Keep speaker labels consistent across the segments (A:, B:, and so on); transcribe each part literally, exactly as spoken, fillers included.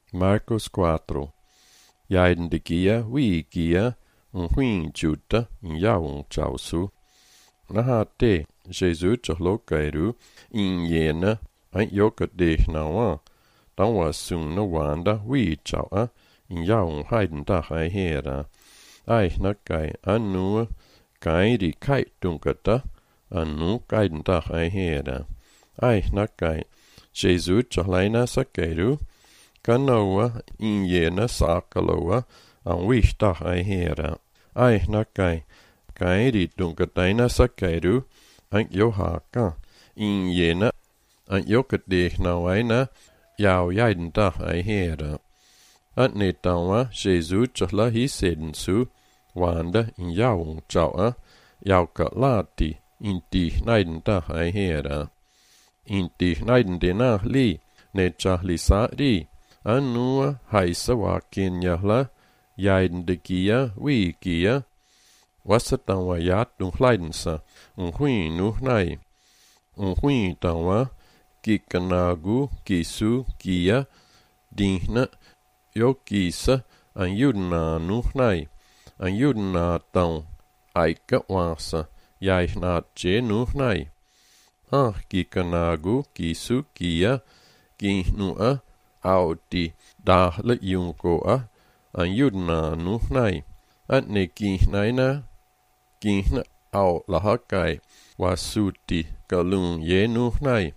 A: Marcos quatro. Jaiden de gia, vi gia, un huin juta, in jaun chausu. Naha te, Jesu chalo kairu, in yena, ein yoka de nawa. Dan was sun na wanda, vi chaua, in jaun heiden da hai hera. Ai na kai anu, kai di kai dunkata, anu kaiden da hai hera. Ai na kai, Jesu chalaina sa kairu, Kanoa in jena sakaloa an wista ai hera. Ai na kai, kai di dunkataina sakairu, an johaka in jena, an jokade nawaina, jau jaiden da ai hera. At netawa, Jesu chala hi sedensu, wanda in jaung chaua, jauka lati, in di naiden da ai hera. In di naiden dena li, ne chahli sa di, Anua haisa wakin yahla, jaiden de gia, vi gia, wasatawa yat dung leidensa, un hui nu nai. Un hui tawa, kikanagu, kisu, gia, dihna, yo kisa, an yudna nu nai. An yudna tau, aika wasa, jaihna je nu nai. Ah, kikanagu, kisu, gia, gihnua, Audi da le yunko a an yudna nu nai at ne gihnaina gihna au la hakai wasuti galun ye nu nai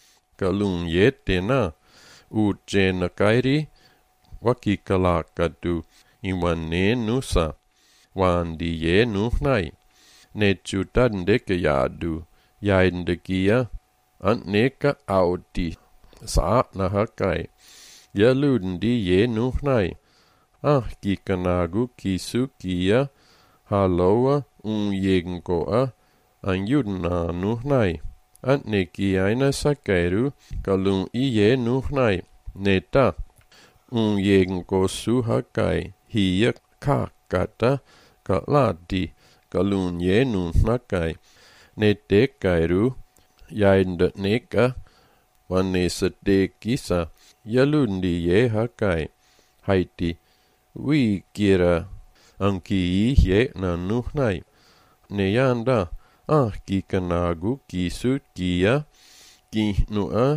A: galun ye tena u jena kairi waki kalakadu iwan ne nusa wan di ye nu nai ne chutan de ke yadu yain de gia an neka Audi sa na hakai Yaluden di ye nu nai. Ah, kikanagu kisu kia, haloa un yegengoa, an yudna nu nai. Ant ne kiaina sakairu, kalun i ye nu nai. Neta, un yegengo su hakai, hiya kakata, kaladi, kalun ye nu nakai. Nete kairu, yainda neka, wanesa de kisa, Yalundi ye hakai, haiti, vi kira, anki ye na nuhnai. Neyanda, ah kikanagu, kisu, kia, kihnua,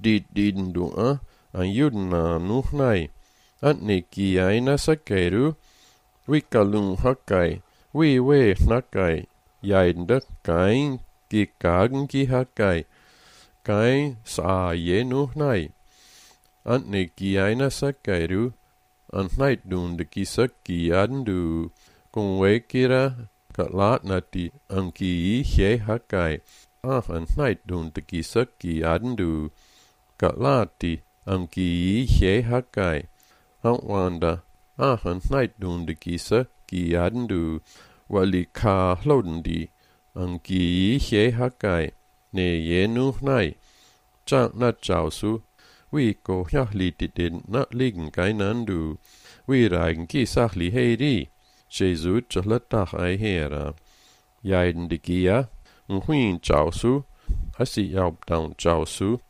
A: didindua, an yudna nuhnai. Ant ne kiaina sakairu, vi kalun hakai, vi we nakai, yainda kain, kikagen ki hakai, kain sa ye nuhnai. Ant ne kiaina sakairu, an nait dun de kisa kiandu, kun wekira, kalat nati, an ki ye hakai, ah an nait dun de kisa kiandu, kalati, an ki ye hakai, an wanda, ah an nait dun de kisa kiandu, wali ka hlodendi, an ki ye hakai, ne ye nu nai, chang na chausu, Vi ko hjahli den na ligen kainandu. Vi reigen ki sachli heidi. Jesu chalata ai hera. Jaiden de gia. Un huin chausu. Asi jaub down chausu.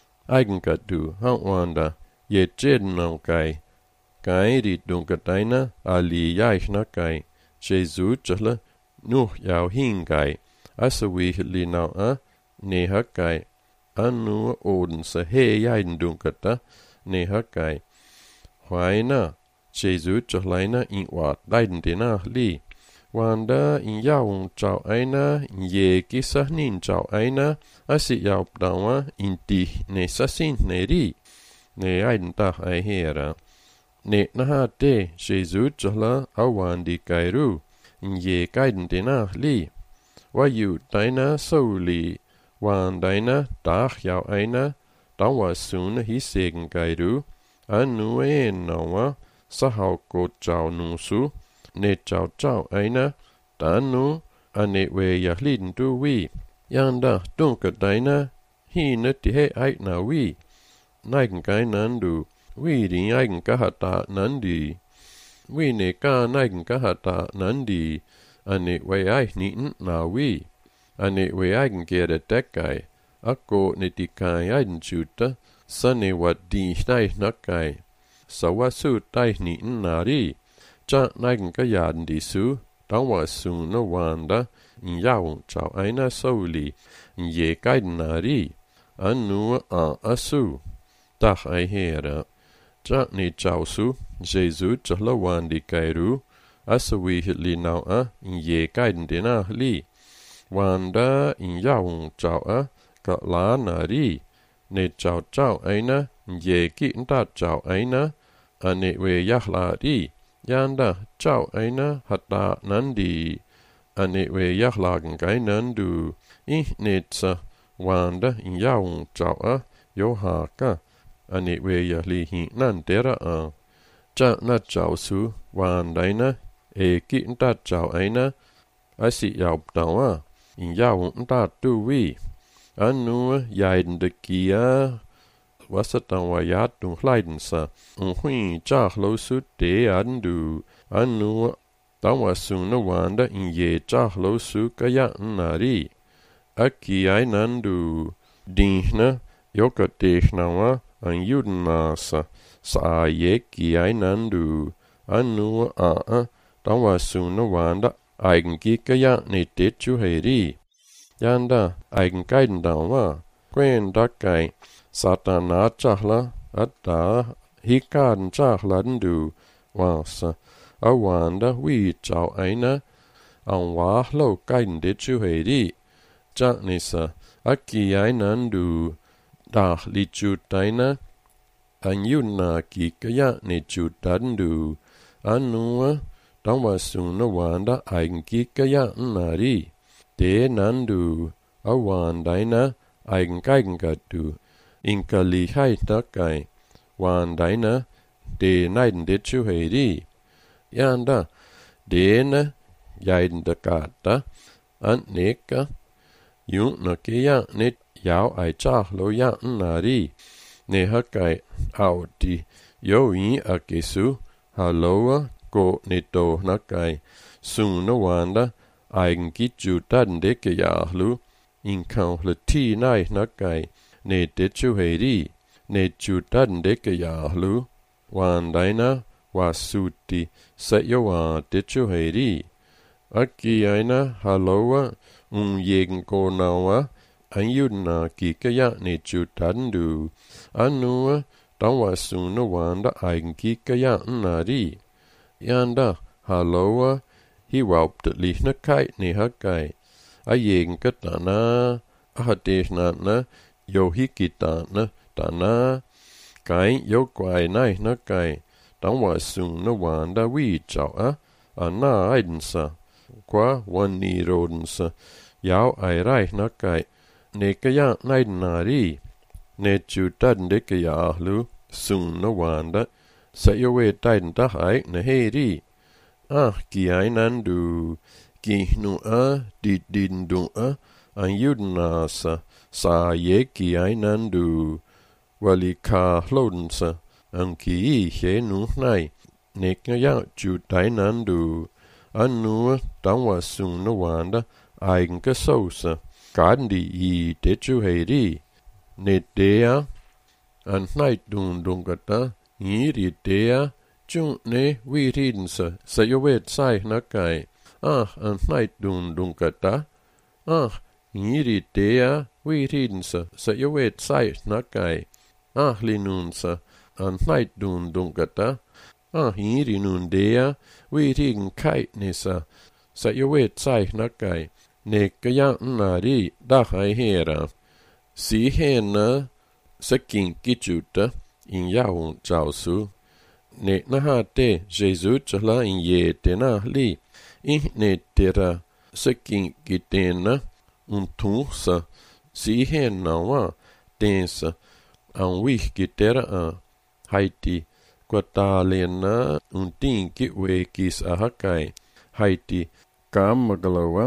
A: Eigengadu. Hauwanda. Ye jeden nau kai. Kai di dunkataina. Ali jaichna kai. Jesu chala. Nuh jau hingai. Asa vi li nau a. Neha kai. Anu oden sa he jaiden dunkata, ne hakai. Huaina, Jesu chalaina in wat leiden dena li. Wanda in jaun chau aina, in ye kisa nin chau aina, asi jau dawa in di ne sasin ne ri. Ne jaiden ta ai hera. Ne naha te, Jesu chala awan di kairu, in ye kaiden dena li. Wayu daina souli. Wan deina, dach jau eina, dan was soon hi segen gairu, anu e nawa, sahau ko jau nusu, ne jau jau eina, dan nu, ane we jahliden du wi, yanda dunka deina, hi neti he eit na wi, neigen gai nandu, wi di eigen kahata nandi, wi ne ka neigen kahata nandi, ane we eich niten na wi. Ane we eigen gere dekkai, akko ne di kai eiden chuta, sane wat di schnei nakai. sa wa su tai ni na ri cha nai ka yan di su tang wa su no wanda yaw chao ai na so li ye kai na ri anu a asu ta ai hera cha ni chao su jesu cha la wan di kai ru asu wi li nau a ye kai de na li wanda yaw chao a ka la na ri ne chao chao ai na ye ki ta chao ai na ane we ya la ri yanda chao ai na hata nan di ane we ya la ngai nan du i ne cha wanda yaw chao a yo ha ka ane we ya li hi nan de ra a cha na chao su wanda na e ki ta chao ai na asi yaw tao a yaw ta tu wi anu yaiden de kia wasatan wa yat dung hlaiden sa un hui cha lo su de an du anu tang wa su na wanda in ye cha lo su ka ya na ri aki ai nan du din na yo ka te na wa an yud na sa sa ye ki ai nan du anu a a tang wa su na wanda eigen ki ka ya ne te chu he ri yanda eigen kaiden da wa quen da kai satana chahla atta hikan chahlan du wasa awanda wi chao aina an wa lo kaiden de chu he ri cha ni sa aki ai nan du da li chu taina an yun na ki ka ya ne chu dan du anu tang wa su na wanda eigen ki ka ya na ri de nan du awanda ina eigen kaiden ka du in ka li hai ta kai wanda ina de naiden de chu he ri yanda de na yaiden da ka ta an ne ka yun na ke ya ne yaw ai cha lo ya na ri ne ha kai au ti yo yi a ke su hello ko ne to na kai su na wanda eigen ki chu tan de ke ya lu in kan le ti nai na kai ne de chu he ri ne chu tan de ke ya lu wanda na wa su ti sa yo wa de chu he ri aki aina hello un yegen ko na wa an yun na ki ka ya ne chu tan du anu tang wa su na wanda eigen ki ka ya na ri yanda hello hi waup de li na kai ne ha kai a yegen ka ta na a ha de na na yo hi ki ta na ta na kai yo kwai nai na kai tang wa su na wanda wi chao a a na aiden sa kwa wan ni roden sa yaw ai rai na kai ne ka ya nai na ri ne chu tan de ka ya lu su na wanda sa yo we tai ta hai na he ri ah ki ai nan du ki nu a di din du a an yud na sa sa ye ki ai nan du wali ka hlodn sa an ki he nu nai ne ka ya chu tai nan du anu tang wa su na wanda eigen ka so sa kan di i de chu he ri ne de a an nai dun dun ka ta ni ri de a chu ne wi rin sa sa yo wet sai na kai ah an nai dun dun ka ta ah ni ri de a wi rin sa sa yo wet sai na kai ah li nun sa an nai dun dun ka ta ah ni ri nun de a wi rin kai ne sa sa yo wet sai na kai ne ka ya na ri da hai hera si hen na sa kin ki chu ta in ya un chao su ne na ha te jesu chla in ye te na li i ne te ra sa kin ki te na un tu sa si hen na wa te sa an wi ki te ra a haiti kwa ta le na un tin ki we ki sa ha kai haiti kam magalawa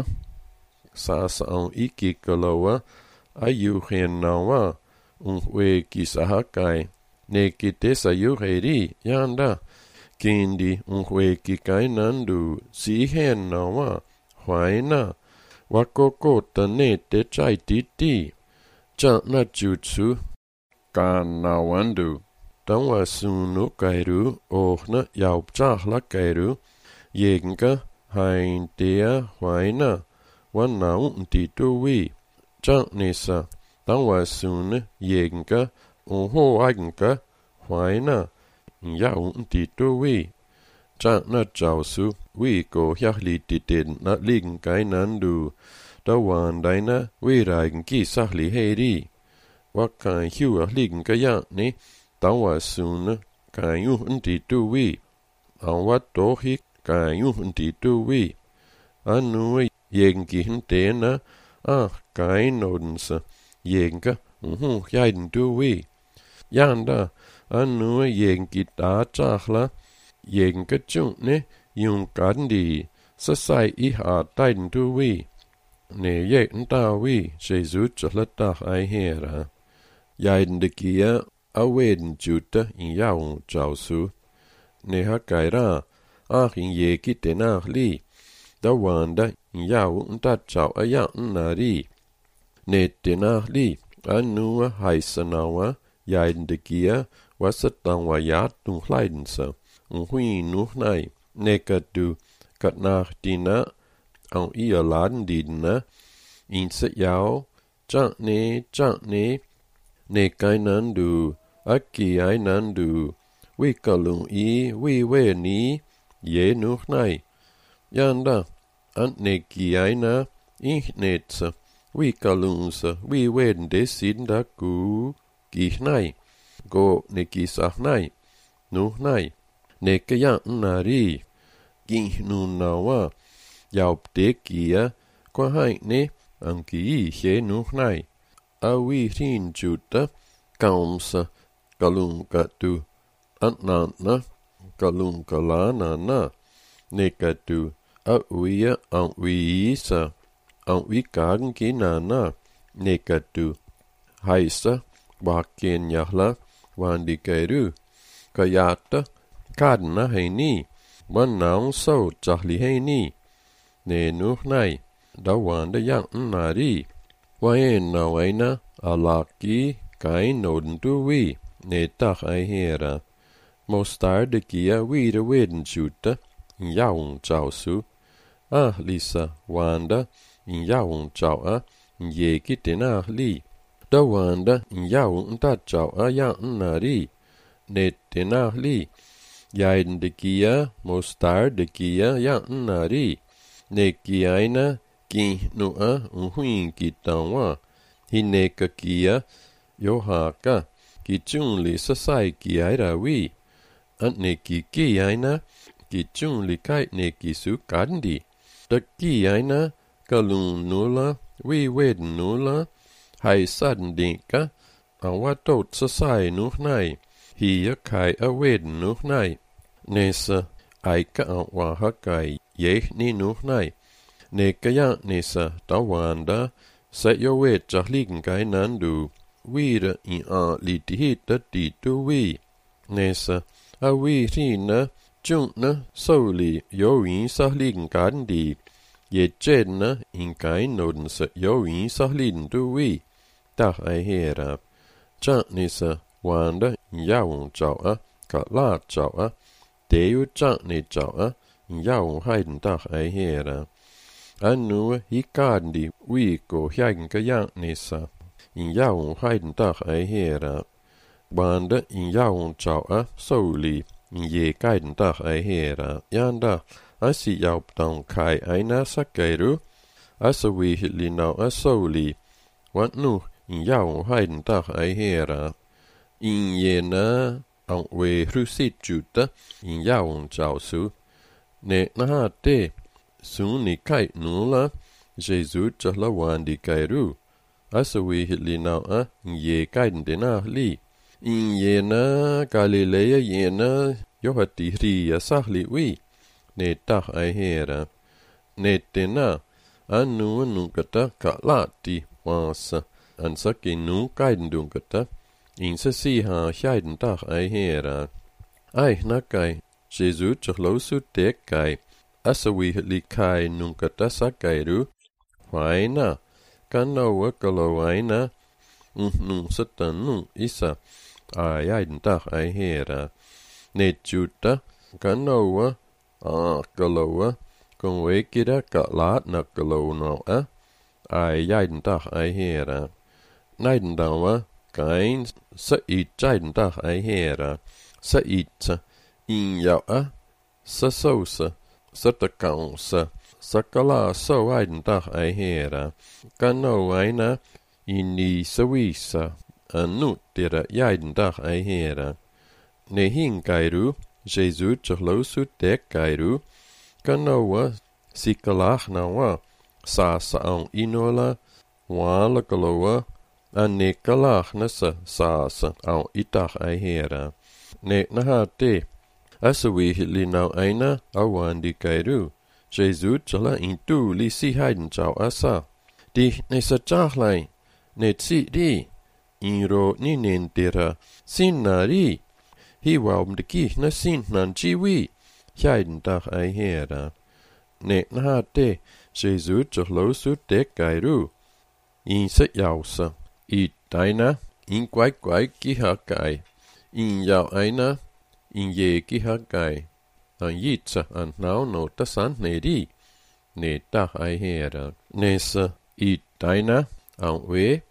A: sa sa an iki kalawa ayu hen na wa un we ki sa ha kai ne ki te sa yu he ri yanda kindi un we ki kai nan du si hen na wa hwai na wa ko ko ta ne te chai ti ti cha na chu chu kan na wan du dan var sunu gairu ohna yaupchahla gairu yenga hain dea huaina wan naun ti tuwi chan nisa dan var sunu yenga oho agenga huaina yaun ti tuwi chan na jausu wi go hyahli ti den na ling gai nan du da wan daina wi raigen ki sahli heri wakai hiu ling ga ya ni dan var sunu kai yu ti tuwi an wat do hi kai yu ti tuwi anu yengi hintena ah kai nodense yenga uhu yaiden tuwi yanda anu yengi da chahla yenga chune yung kandi sa sai i ha taiden tuwi ne ye ntawi jesu chla ta ai hera yaiden de kia aweden juta in yaung jausu ne ha kaira ah in ye kitena li da wanda in yaung ta chau aya nari ne tena li anu haisanawa yaiden de kia wasatang wa ya tung hlaidensa hui nu nai ne katu katnach dina ang ia laden dina in se yao chang ne chang ne ne kai nan du aki ai nan du wi kalung i wi we ni ye nu nai yanda an ne ki ai na i netsa wi kalung sa wi wen de sin da ku ki nai go ne ki sa nai nu nai ne ka ya nari ki nu na wa yau te kia kwa hai ne ang ki he nu nai a wi rin juta kaumsa kalung ka tu an na na kalung ka la na na ne ka tu a wi ang wi sa ang wi kagen ki na na ne ka tu haisa wa ken yahla wan di kairu ka yata kadna heini wan naung so chahli heini ne nu nai da wan da yang nari wa en na waina alaki kai noden tu wi ne ta ai hera mostar de kia wi de weden juta in yaung chau su ah lisa wanda in yaung chau a ye kitena li da wanda in yaung ta chau a yang nari ne tena li yaiden de kia mostar de kia ya nari ne kiaina ki nu a uhuin ki tawa hine ka kia yo ha ka ki chung li sa sai ki ai ra wi an ne ki ki aina ki chung li kai ne ki su kan di da ki aina ka lung nu la wi wed nu la hai san di ka an wa tot sa sai nu nai hi ya kai a wed nu nai nesa ai ka wa ha kai ye ni nu nai ne ka ya nesa ta wanda sa yo we cha ligen kai nan du wi de in a li ti hit da ti tu wi nesa a wi ri na chung na so li yo yin sa ligen kan di ye chen na in kai noden sa yo yin sa lin tu wi ta ai hera cha nesa wanda ya wong chao a ka la chao a te yu cha ne chao a ya wong haiden ta ai hera anu hi kan di wi ko hyagen ka ya nesa in ya wong haiden ta ai hera wanda in ya wong chao a so li in ye kaiden ta ai hera yanda asi yau tong kai ai na sa kairu asa wi li now a so li wat nu in ya wong haiden ta ai hera in ye na ang we rusit juta in ya wong chao su ne na ha te su ni kai nu la jesu cha la wan di kai ru asa we li now a in ye kai de na li in ye na galilea ye na yo ha ti ri ya sa li wi ne ta ai hera ne te na anu nu kata ka la ti wasa an sa ki nu kai dun kata in sa si ha hyaiden ta ai hera ai na kai jesu cha lo su te kai asa wi li kai nun kata sa kai ru wai na kan no wa ka lo wai na nun sa tan nun isa aiaidendag ei hera. Ne juta kanoa a galoa kon wekida ka laat na galono a aiaidendag ei hera. Neidendawa kain sa itaidendag ei hera. Sa ita in jou a sa sausa sa takansa sa kala so aidendag ei hera. Kano aina inni sa wisa anu tira aidendag ei hera. Ne hinkairu Jesu tjahlosu tekkairu kanoa sikalach nawa sa sa ang inola wala kaloa anne kalach nasa sa sa ang itach ei hera. Ne nahate asawi hitli nau aina awandi kairu Jesu tjala intu li si haiden chau asa di ne sa chahlai ne tsi di inro ni nentira sinnari hi waum de ki na sin nan jiwi haiden dag ei hera. Ne nahate Jesu tjalo su te kairu in sa jausa i daina in kwai kwai ki hakai in jau aina in ye ki hakai an yitsa an nau no ta san ne di ne dag ei hera. Ne sa i daina an we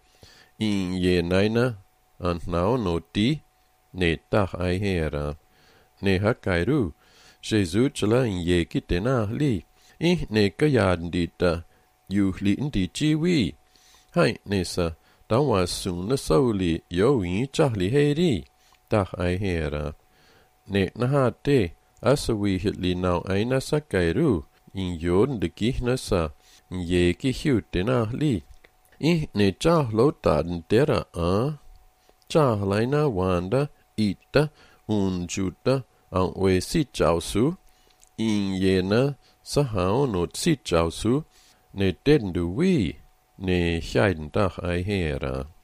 A: in ye naina an nau no di ne dag ei hera. Ne hakairu Jesu tjala in ye ki tena li i ne kayaden di ta yu li di jiwi hai ne sa dan wa sun na so li yo yi chahli he di dag ei hera. Ne nahate asawi hitli nau aina sa kairu in yon de ki na sa ye ki hiu tena li i ne cha lo ta den tera a cha laina wanda ita un juta an we si chao su in ye na sa hao no si chao su ne den du wi ne haiden dag ei hera.